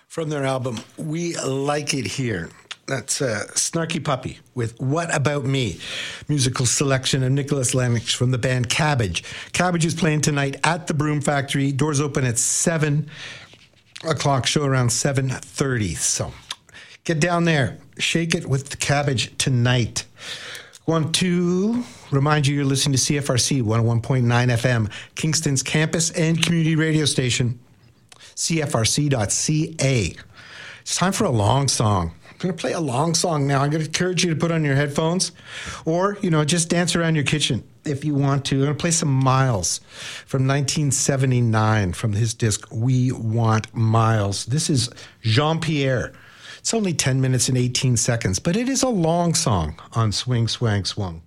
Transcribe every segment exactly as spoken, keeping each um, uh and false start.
From their album, We Like It Here. That's uh, Snarky Puppy with What About Me? Musical selection of Nicholas Lennox from the band Cabbage. Cabbage is playing tonight at the Broom Factory. Doors open at seven o'clock, show around seven thirty. So get down there. Shake it with the Cabbage tonight. Want to remind you you're listening to C F R C one oh one point nine F M, Kingston's campus and community radio station, C F R C dot C A. It's time for a long song. I'm going to play a long song now. I'm going to encourage you to put on your headphones or, you know, just dance around your kitchen if you want to. I'm going to play some Miles from nineteen seventy-nine from his disc, We Want Miles. This is Jean-Pierre. It's only ten minutes and eighteen seconds, but it is a long song on Swing, Swang, Swung.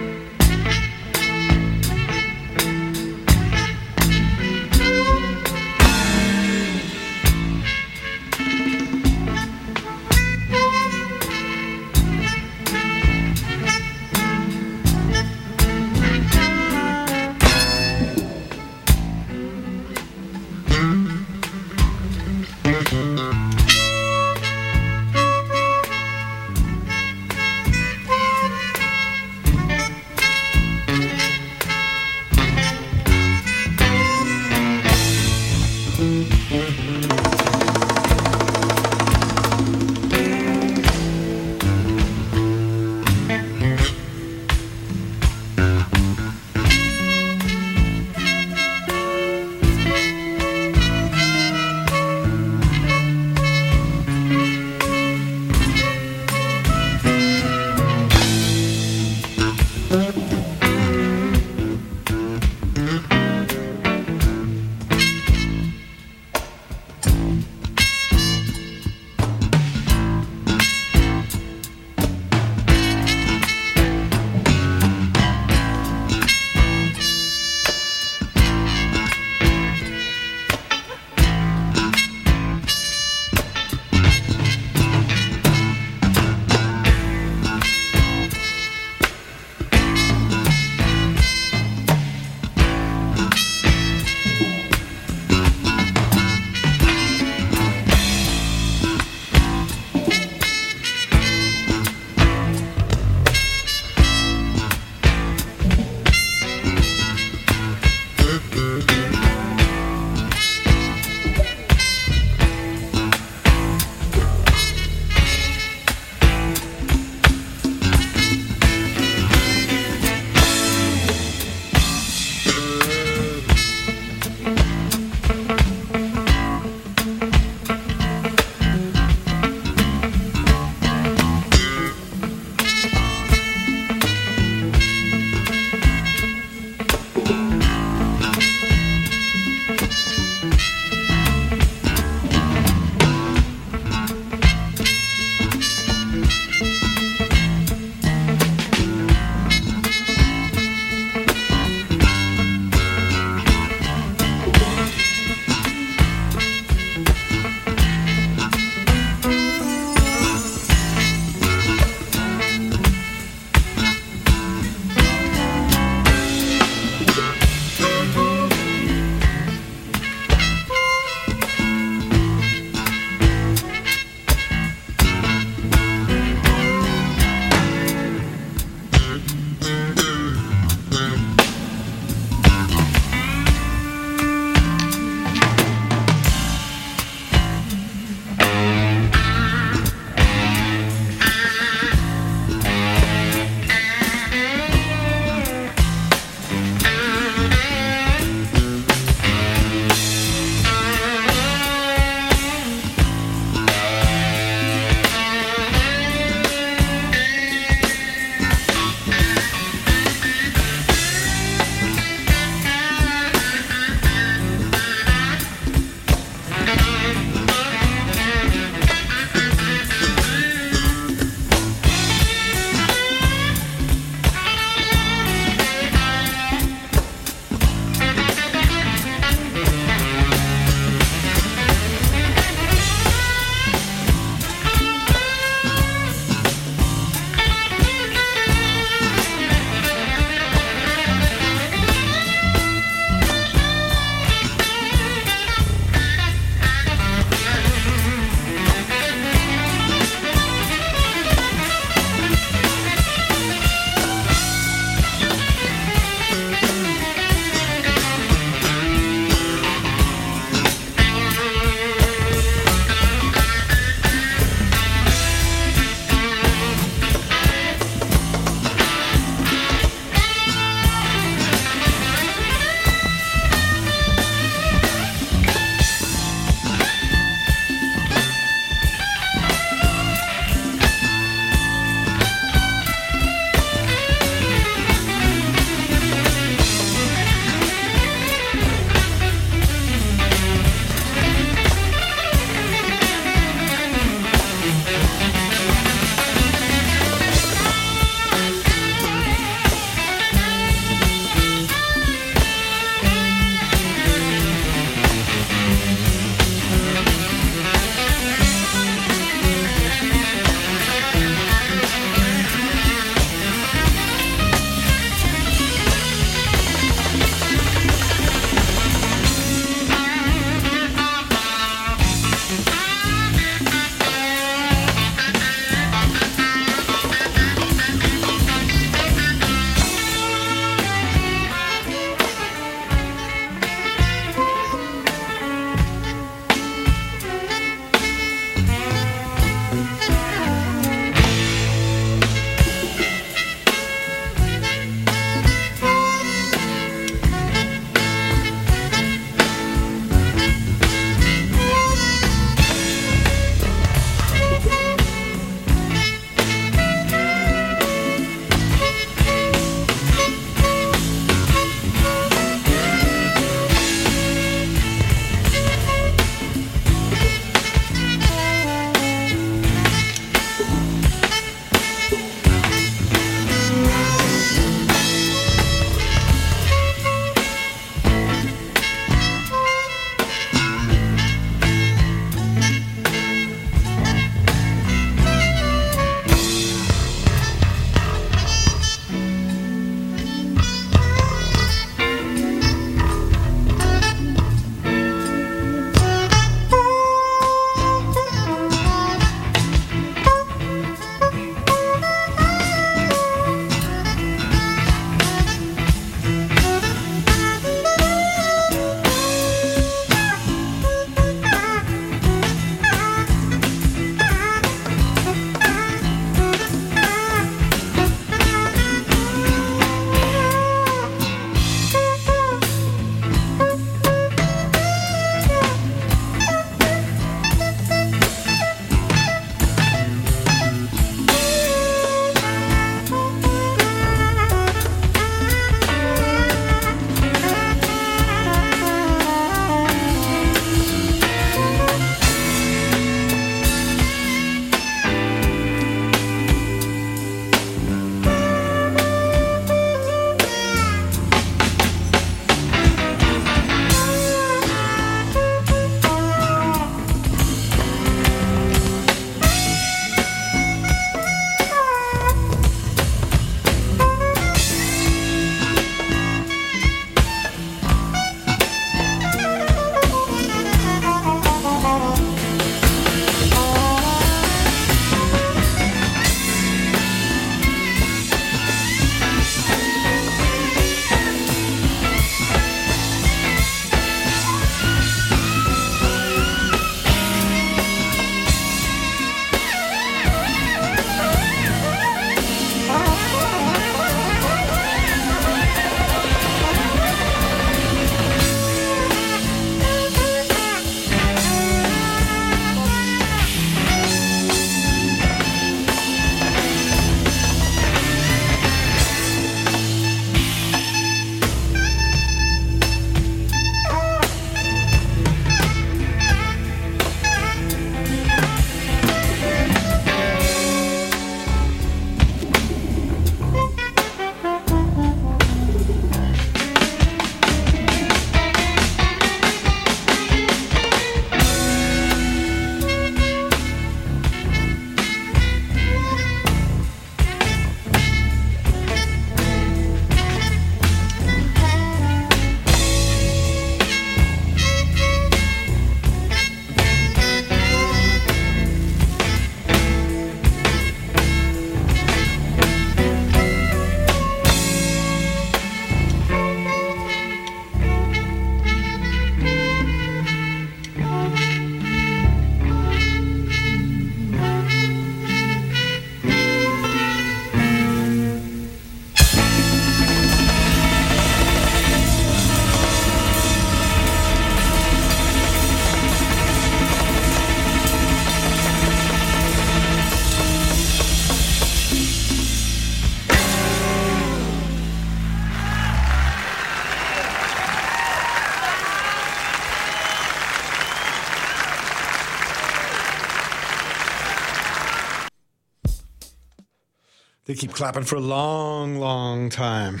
They keep clapping for a long, long time.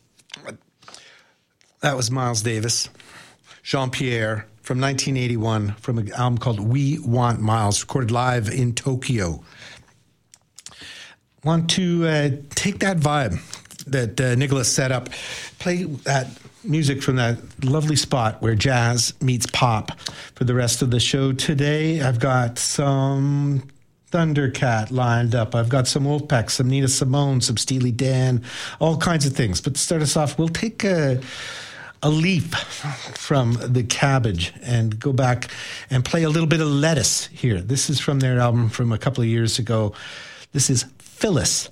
That was Miles Davis, Jean-Pierre, from nineteen eighty-one, from an album called We Want Miles, recorded live in Tokyo. Want to uh, take that vibe that uh, Nicholas set up, play that music from that lovely spot where jazz meets pop for the rest of the show today. I've got some Thundercat lined up. I've got some Wolfpack, some Nina Simone, some Steely Dan, all kinds of things. But to start us off, we'll take a, a leap from the Cabbage and go back and play a little bit of Lettuce here. This is from their album from a couple of years ago. This is Phyllis.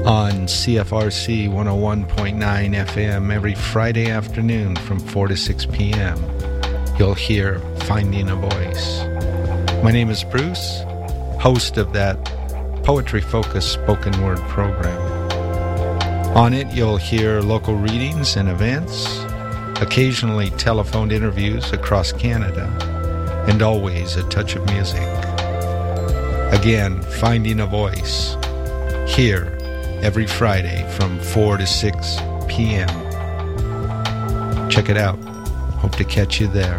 on C F R C one oh one point nine F M every Friday afternoon from four to six p.m. You'll hear Finding a Voice. My name is Bruce, host of that poetry-focused spoken word program. On it, you'll hear local readings and events, occasionally telephoned interviews across Canada, and always a touch of music. Again, Finding a Voice, here every Friday from four to six p.m. Check it out. Hope to catch you there.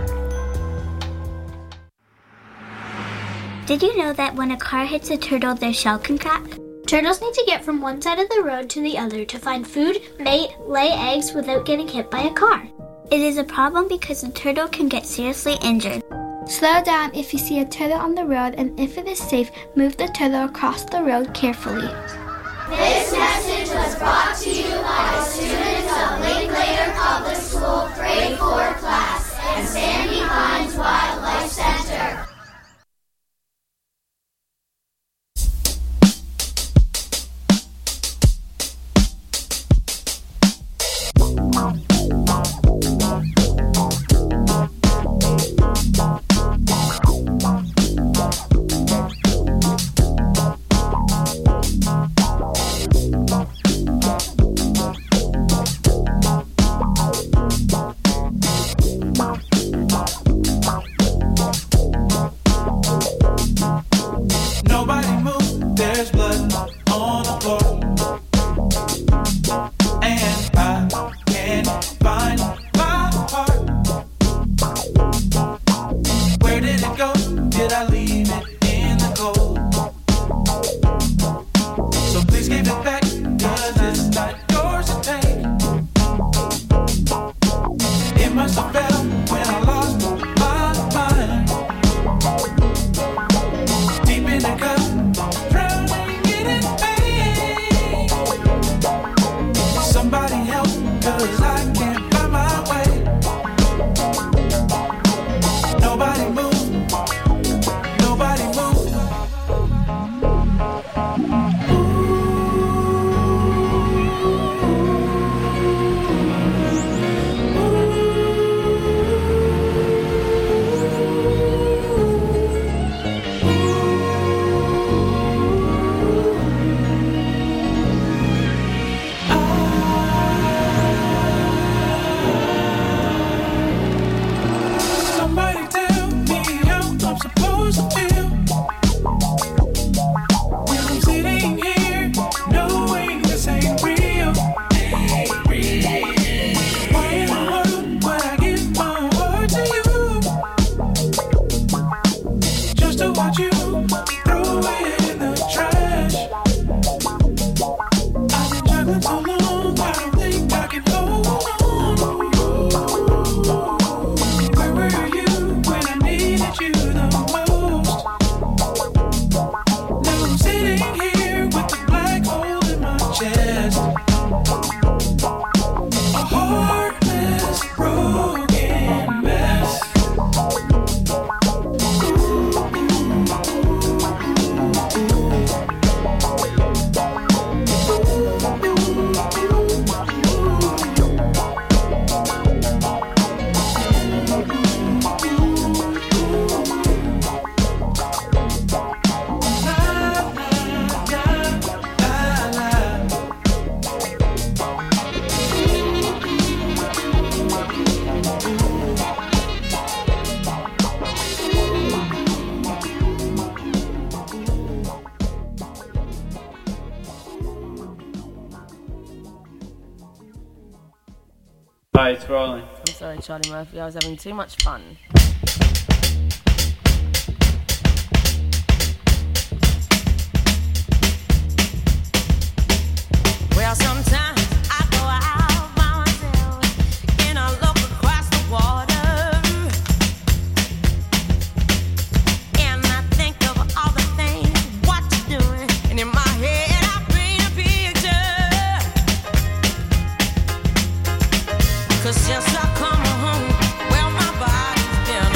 Did you know that when a car hits a turtle, their shell can crack? Turtles need to get from one side of the road to the other to find food, mate, lay eggs without getting hit by a car. It is a problem because the turtle can get seriously injured. Slow down if you see a turtle on the road, and if it is safe, move the turtle across the road carefully. This message was brought to you by the students of Linklater Public School Grade four class and Sandy Pines Wildlife Center. Hi, it's rolling. I'm sorry, Charlie Murphy. I was having too much fun. Well, sometimes I go out by myself and I look across the water and I think of all the things what you're doing, and in my head I paint a picture. 'Cause since I come home, well, my body's been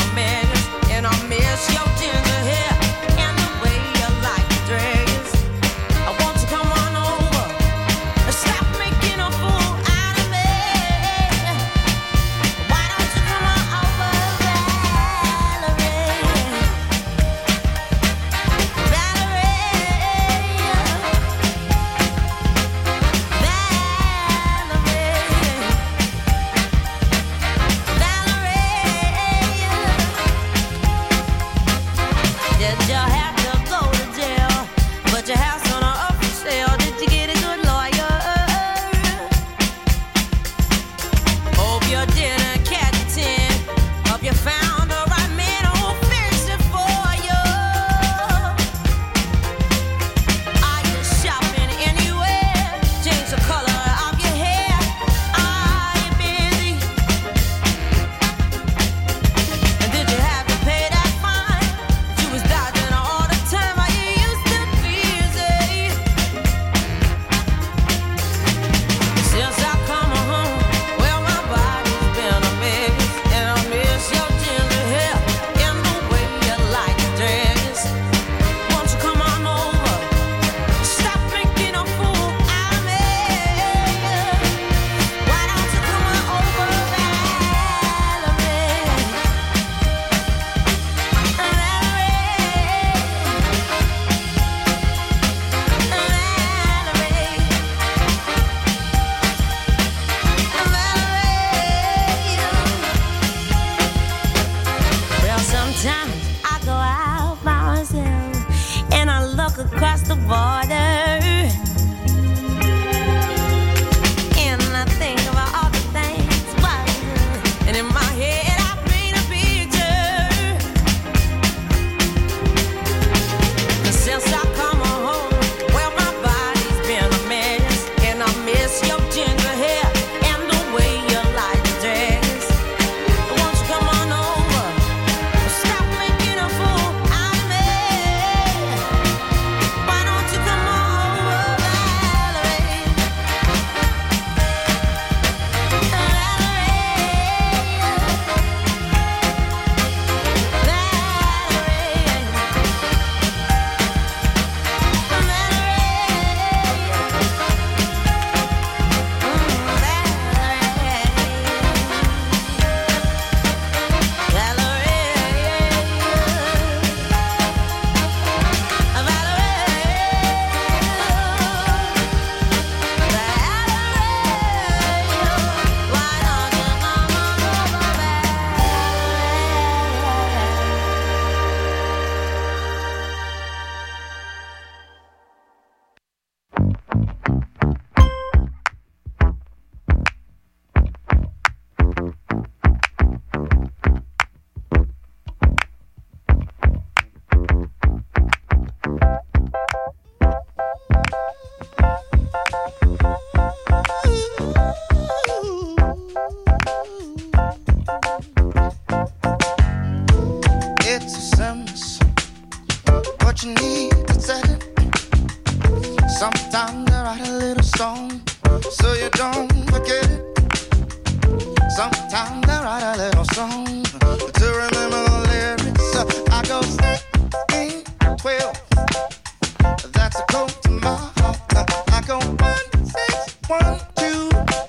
little song so you don't forget it. Sometimes I write a little song to remember the lyrics. I go sixteen, twelve. That's a code to my heart. I go one, six, one, two.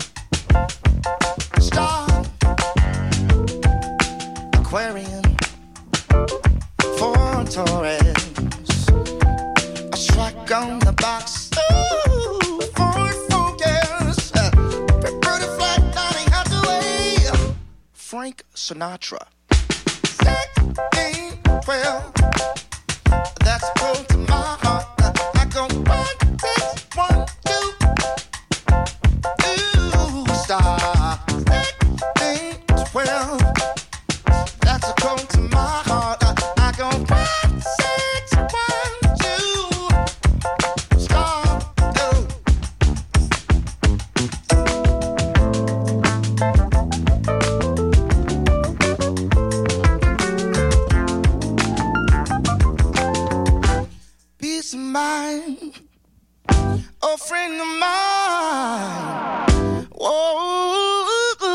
Star. Aquarian. For Taurus. A strike on the box. Ooh, Ford Focus. Pretty flat, Donny Hathaway. Frank Sinatra. sixteen, twelve. That's close to my heart. I go one, six, one, two. Ooh, star. sixteen, twelve. That's close to my heart. I go one, six, one, two. Star. Oh. Peace of mind, a friend of mine. Whoa,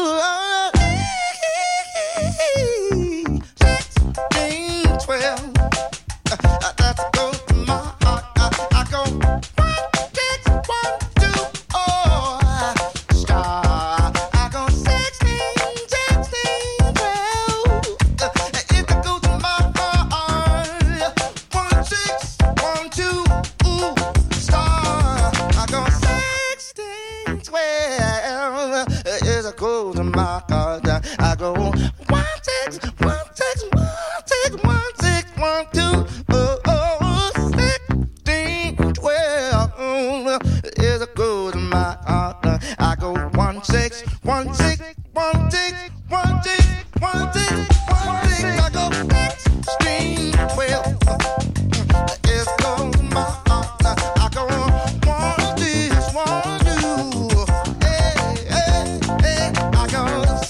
sixteen, twelve. That's close to my heart. I go one, six, one, two. Oh, star. I go sixteen, sixteen, twelve. It's close to my heart. One, six, one, two. Ooh, star. I go sixteen, twelve. It's a close to my heart. I go one, six, one, six, one, six, one, six, one, two. Oh, oh, sixteen, twelve. It's a close to my heart. I go one, six, one, six, one, six, one, six, one, six, one, six. I go sixteen, twelve. It's close to my heart. I go one, six, one, two. Hey, hey, hey. I go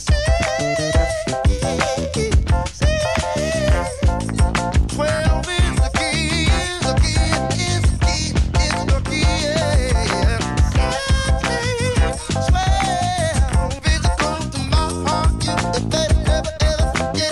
twelve is the key, is the key, is the key, is the key, yeah. sixteen, twelve is close to my heart. You better never ever forget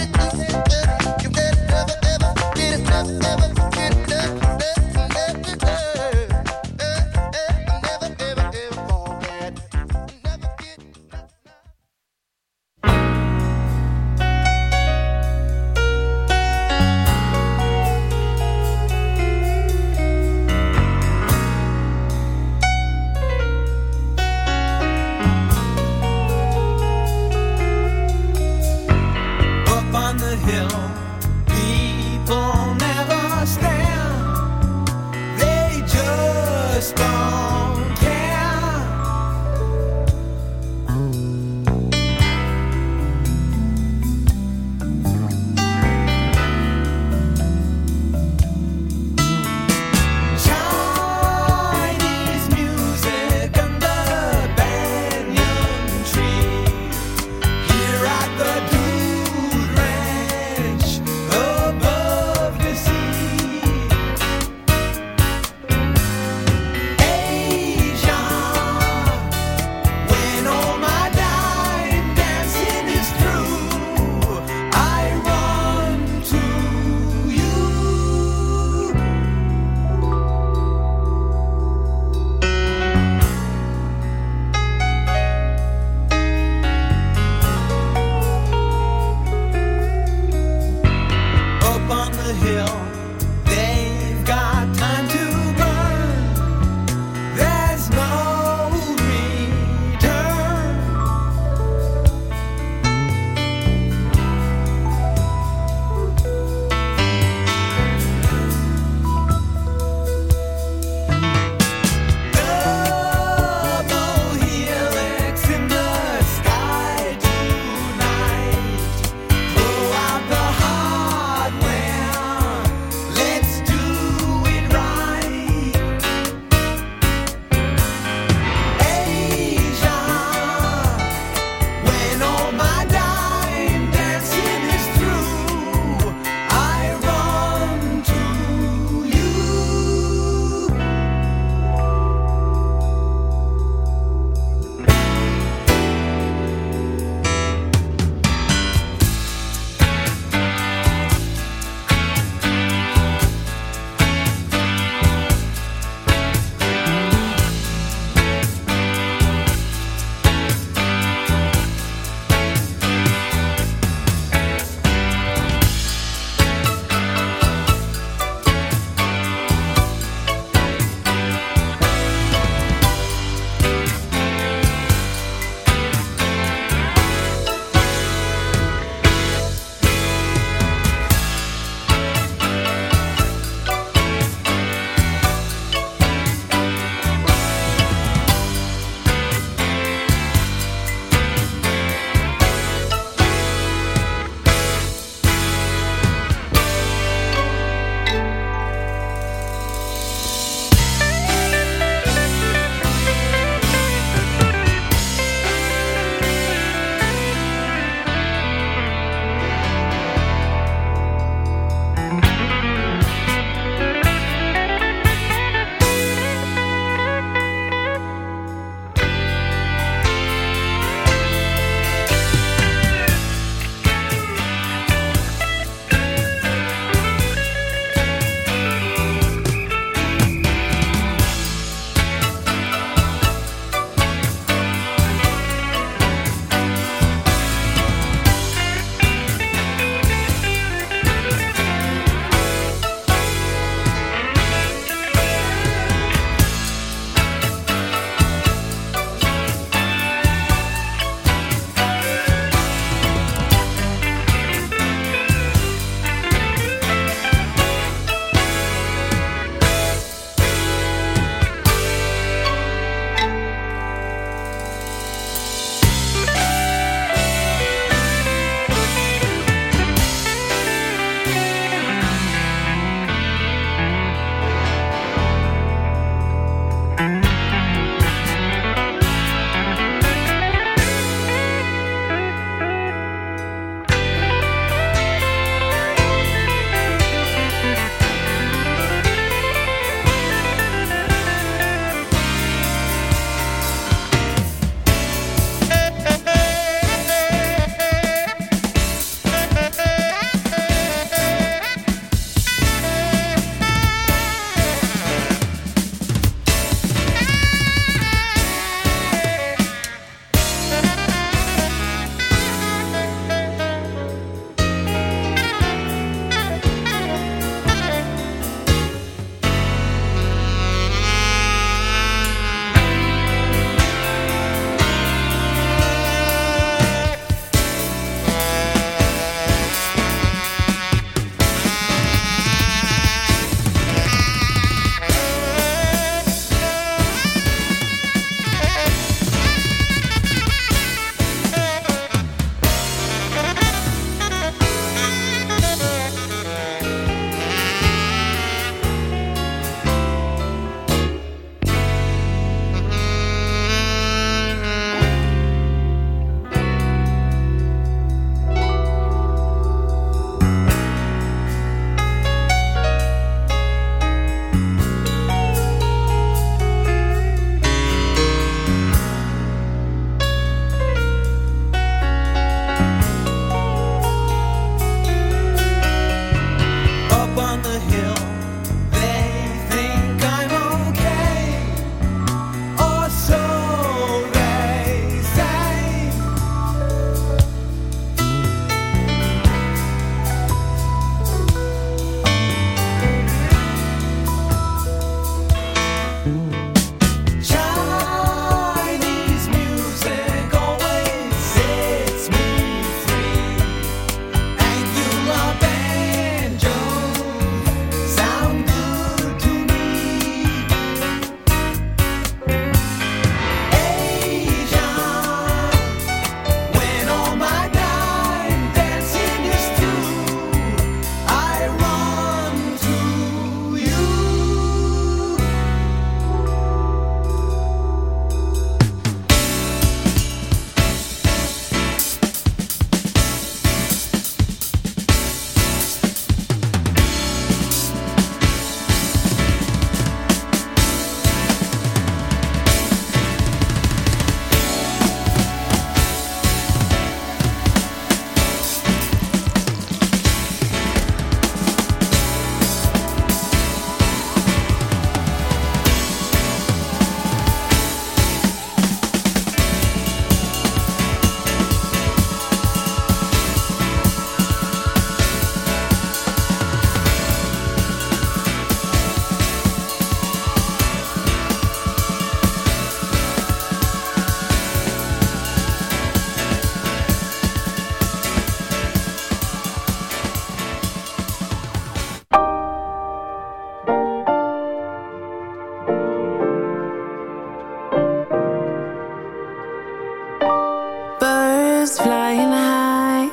birds flying high.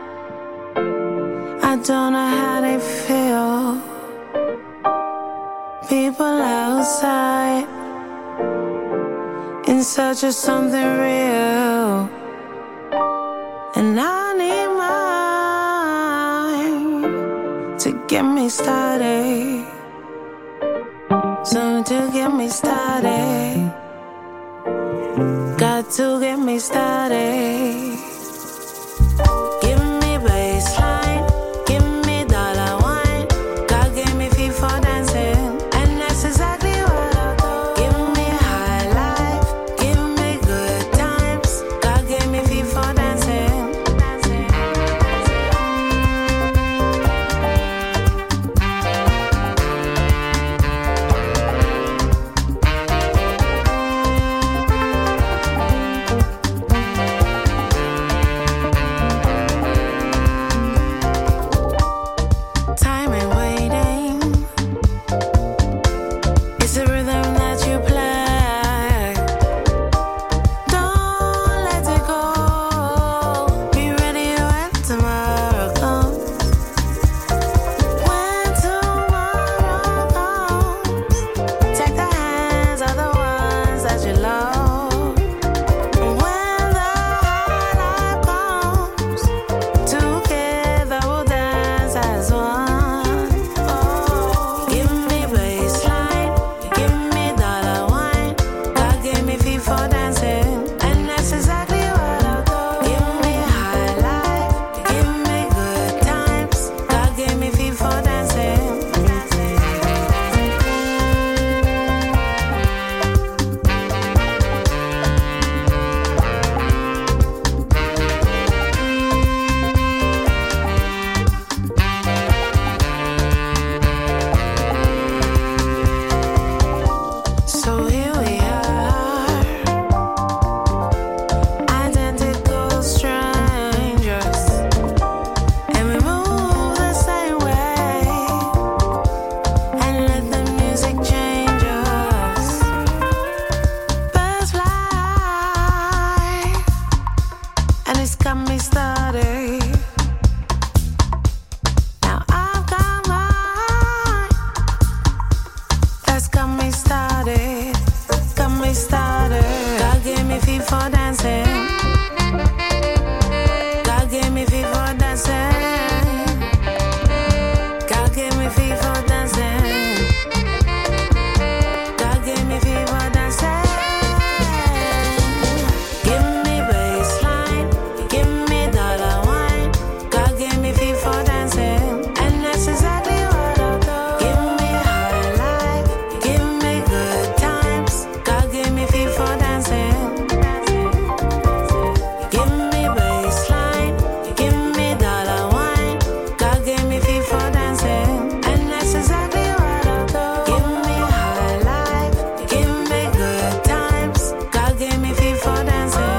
I don't know how they feel. People outside in search of something real, and I need mine to get me started. Something to get me started. Got to get me started. Give me baseline, give me dollar wine. God gave me feet for dancing, and that's exactly what I do. Give me high life, give me good times. God gave me feet for dancing, dancing, time ain't waiting. It's the rhythm that you play. Don't let it go. Be ready when tomorrow comes. When tomorrow comes, take the hands of the ones that you love. When the high life comes, together we'll dance as one. Oh, give me baseline, give me dollar wine. God gave me feet for dancing, and that's exactly what I'll do. Give me high life, give me good times. God gave me feet for dancing, dancing. So here we are, identical strangers, and we move the same way, and let the music change us. Birds fly, and it's got me started. Now I've got mine. That's got me started, got me started. God gave me feet for dancing. God gave me feet for dancing. God gave me feet for dancing. God gave me feet for dancing. Give me baseline, give me dollar wine. God gave me feet for dancing, and that's exactly what I'll do. Give me high life, give me good times. God gave me feet for dancing, dancing. Give me baseline, give me dollar wine. God gave me feet for dancing, and that's exactly what I'll do. Give me high life, give me good times. God gave me feet for dancing.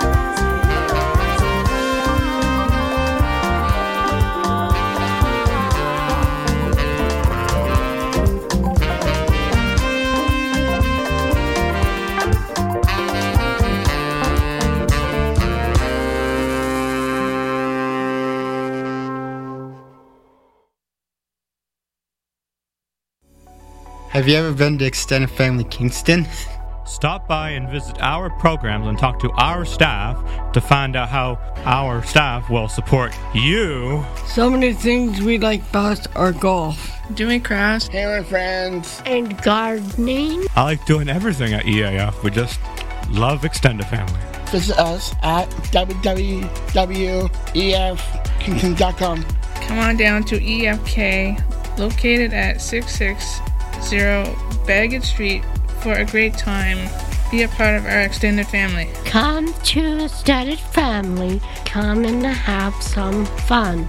Have you ever been to Extended Family Kingston? Stop by and visit our programs and talk to our staff to find out how our staff will support you. Some of the things we like best are golf, doing crafts, hanging with friends, and gardening. I like doing everything at E A F. We just love Extended Family. Visit us at w w w dot e f kingston dot com. Come on down to E F K, located at six six zero Baggett Street, for a great time. Be a part of our extended family. Come to Extended Family. Come and have some fun.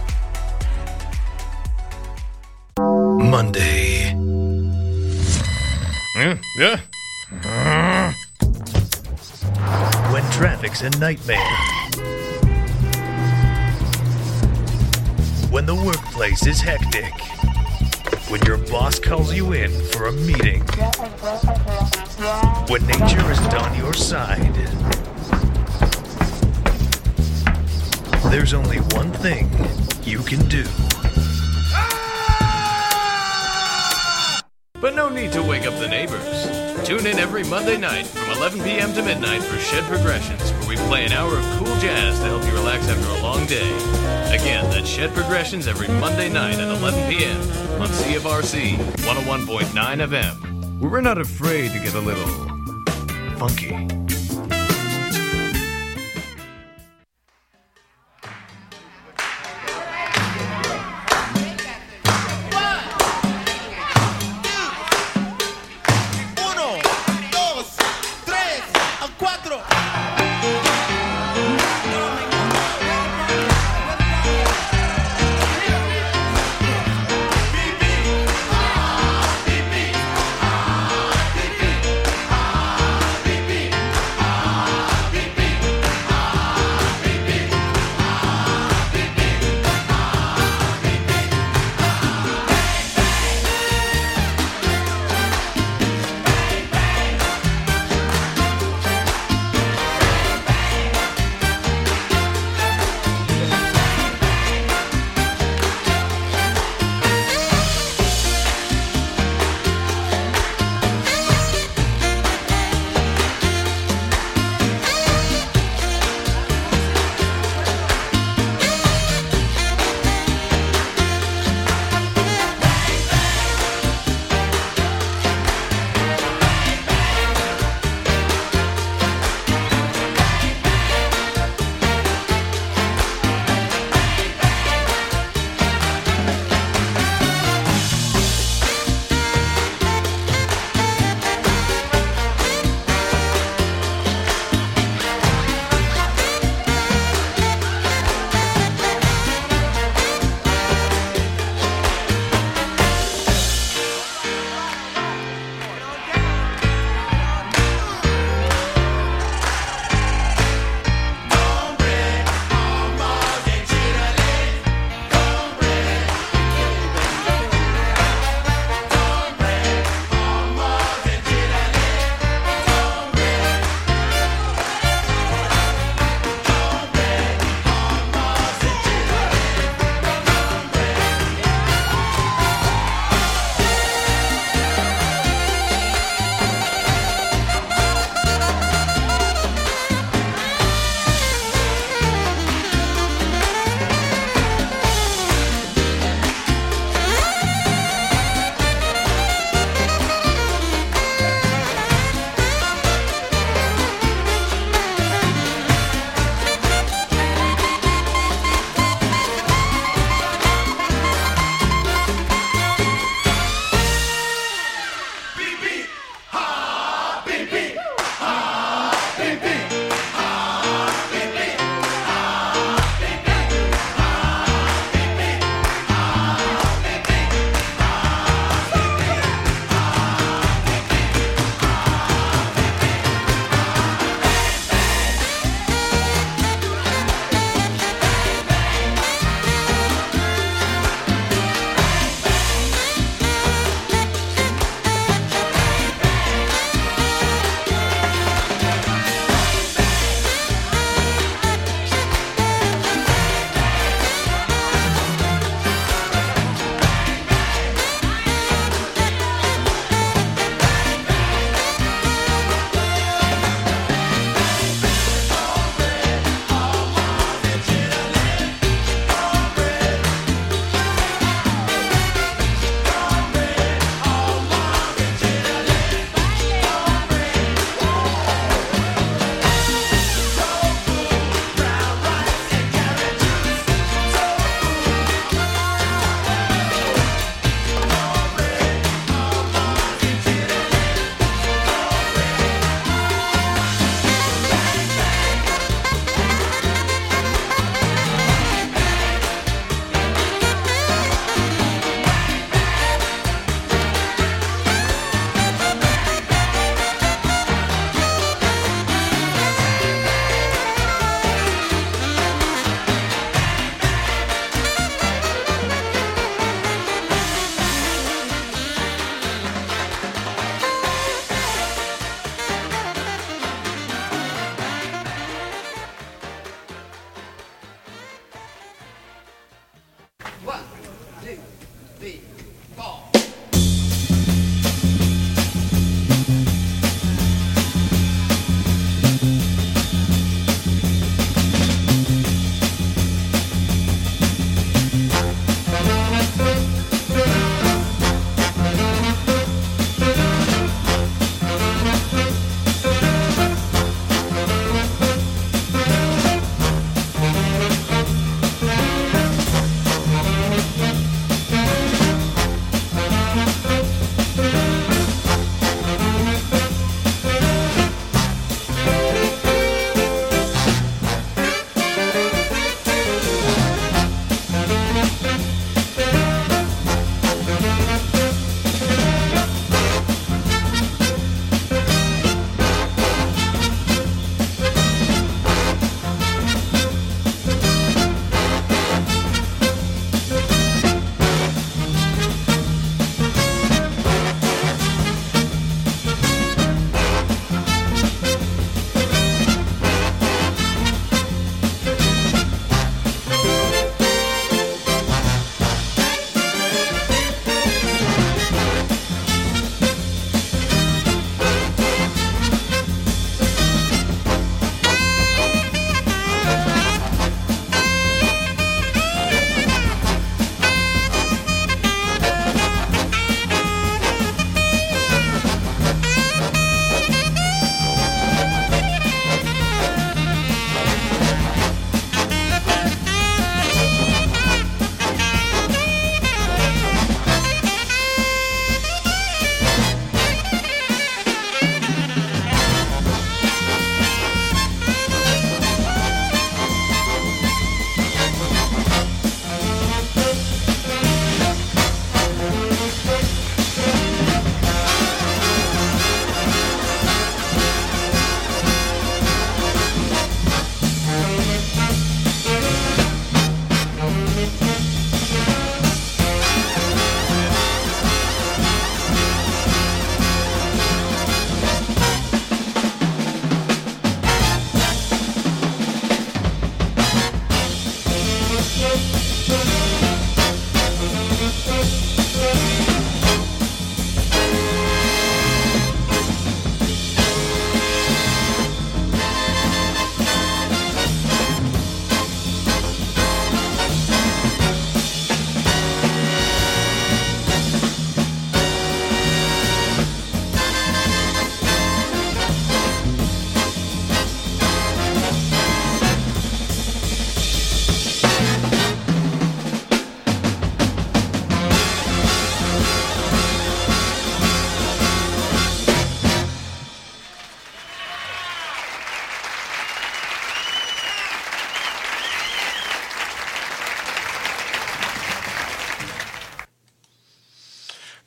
Monday. Yeah, yeah. Uh. When traffic's a nightmare. When the workplace is hectic. When your boss calls you in for a meeting. When nature isn't on your side. there's only one thing you can do. But no need to wake up the neighbors. Tune in every Monday night from eleven p.m. to midnight for Shed Progressions, where we play an hour of cool jazz to help you relax after a long day. Again, that's Shed Progressions every Monday night at eleven p.m. on C F R C one oh one point nine F M, where we're not afraid to get a little funky.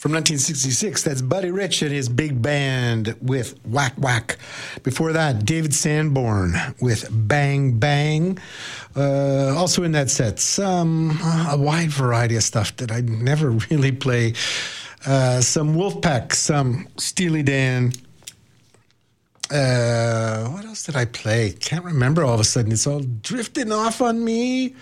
From nineteen sixty-six, that's Buddy Rich and his big band with Whack Whack. Before that, David Sanborn with Bang Bang. Uh, also in that set, some a wide variety of stuff that I never really play. Uh, some Wolfpack, some Steely Dan. Uh, what else did I play? Can't remember all of a sudden. It's all drifting off on me.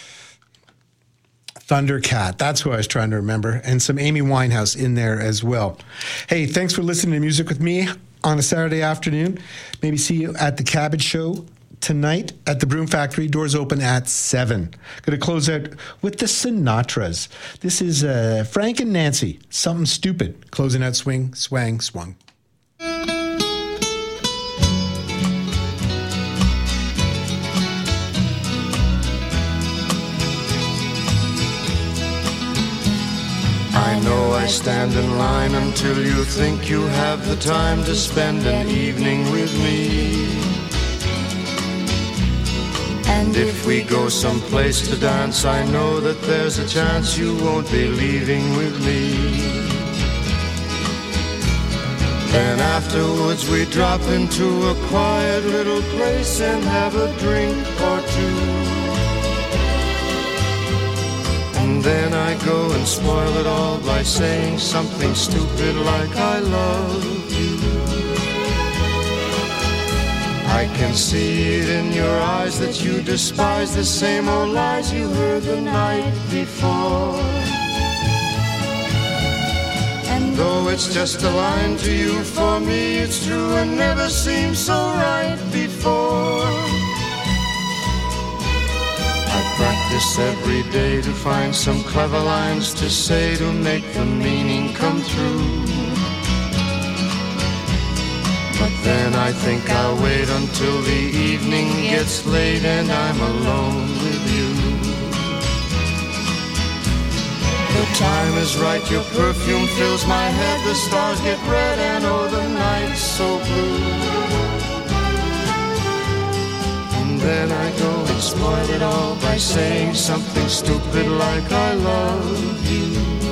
Thundercat, that's who I was trying to remember. And some Amy Winehouse in there as well. Hey, thanks for listening to music with me on a Saturday afternoon. Maybe see you at the Cabbage Show tonight at the Broom Factory. Doors open at seven. Going to close out with the Sinatras. This is uh, Frank and Nancy, Something Stupid. Closing out Swing, Swang, Swung. I know I stand in line until you think you have the time to spend an evening with me. And if we go someplace to dance, I know that there's a chance you won't be leaving with me. Then afterwards we drop into a quiet little place and have a drink or two. And then I go and spoil it all by saying something stupid like I love you. I can see it in your eyes that you despise the same old lies you heard the night before. And though it's just a line to you, for me it's true and never seemed so right before. Practice every day to find some clever lines to say to make the meaning come through. But then I think I'll wait until the evening gets late and I'm alone with you. The time is right, your perfume fills my head, the stars get red and oh the night's so blue. Then I go and spoil it all by saying something stupid like I love you.